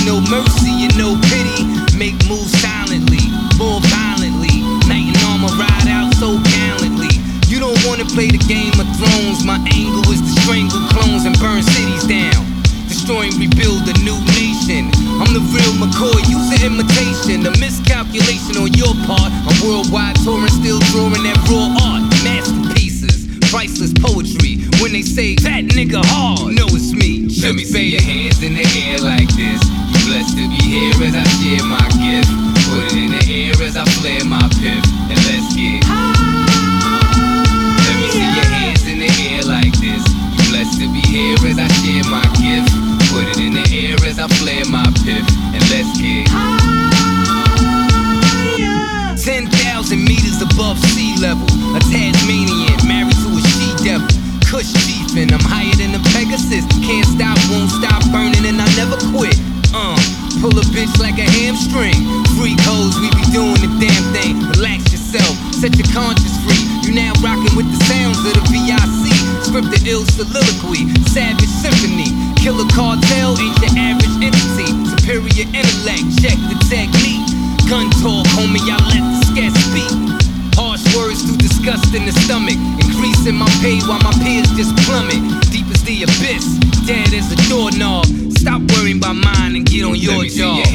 no mercy and no pity. Make moves silently, more violently. Knight in armor ride out so gallantly. You don't wanna play the Game of Thrones. My angle is to strangle clones and burn cities down. Destroy and rebuild a new nation. I'm the real McCoy, use an imitation. A miscalculation on your part. I'm worldwide touring, still drawing that raw art. Masterpieces, priceless poetry. When they say that nigga hard, you know it's me. Let me see your hands in the air like this. You blessed to be here as I share my gift. Put it in the air as I flare my piff. And let's get Let me see your hands in the air like this. You blessed to be here as I share my gift. Put it in the air as I flare my piff. And let's get 10,000 meters above sea level. A Tasmanian married to a she-devil. Kush chiefin', I'm higher than a Pegasus. Can't stop, won't stop burning, and I never quit. Pull a bitch like a hamstring. Freak hoes, we be doing the damn thing. Relax yourself, set your conscience free. You now rockin' with the sounds of the VIC. Scripted ill soliloquy, savage symphony. Killer cartel ain't your average entity. Superior intellect, check the technique. Gun talk, homie, I let the scat speak. Harsh words too disgust in the stomach. Increasing my pay while my peers just plummet. Deep as the abyss, dead as a doorknob. Stop worrying about mine and get on your job.